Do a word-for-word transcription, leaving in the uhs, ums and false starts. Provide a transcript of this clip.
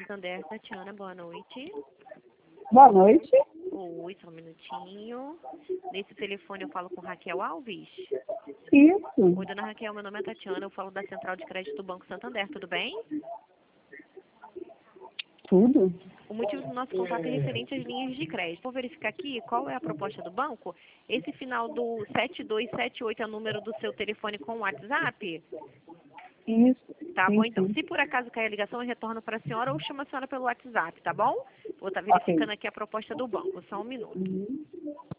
Santander, Tatiana, boa noite. Boa noite. Oi, só um minutinho. Nesse telefone eu falo com Raquel Alves. Isso. Oi, dona Raquel, meu nome é Tatiana, eu falo da Central de Crédito do Banco Santander, tudo bem? Tudo? O motivo do nosso contato é referente às linhas de crédito. Vou verificar aqui qual é a proposta do banco. Esse final do sete dois sete oito é o número do seu telefone com o WhatsApp? Isso. Tá Sim, bom, então. sim. Se por acaso cair a ligação, eu retorno para a senhora ou chamo a senhora pelo WhatsApp, tá bom? Vou estar Ok. verificando aqui a proposta do banco. Só um minuto. Uhum.